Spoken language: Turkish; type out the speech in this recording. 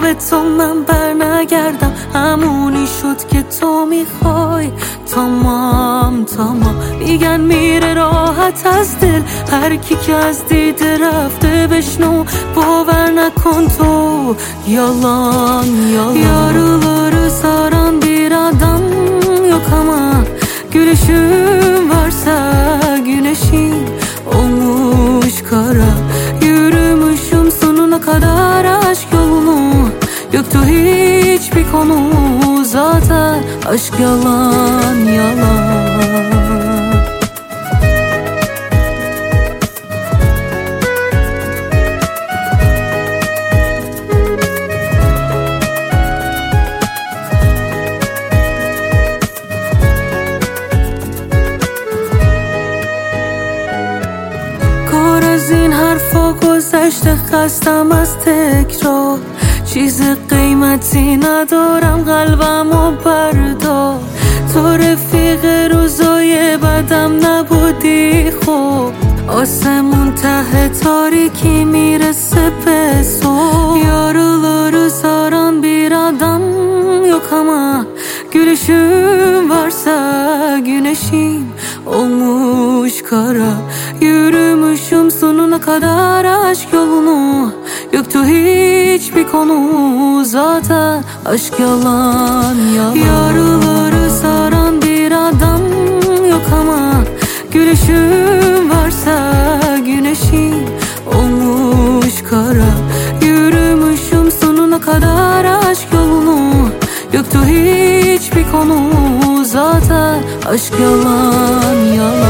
راه تو من بر نگردم، همونی شد که تو میخوای. تمام میگن میره راحت از دل، هر کی که از دیده رفته بشنو باور نکن تو. Yalan Yarıları saran bir adam yok ama gülüşün varsa güneşin olmuş kara. Yürümüşüm sonuna kadar aşk yolunu, yoktu hiçbir konu, zaten aşk yalan. کار از این حرفا گذشته، خستم از تکرار. چیز قیمتی ندارم، قلبمو بردار. تو رفیق روزای بدم نبودی خب، آسمون ته تاریکی میرسه به صبح. Yarıları saran bir adam yok ama gülüşün varsa güneşin olmuş kara. Yürümüşüm sonuna kadar aşk yolunu, yoktu hiçbir konu, zaten aşk yalan. Yarıları saran bir adam yok ama gülüşün varsa güneşin olmuş kara. Yürümüşüm sonuna kadar aşk yolunu, yoktu hiçbir konu, zaten aşk yalan.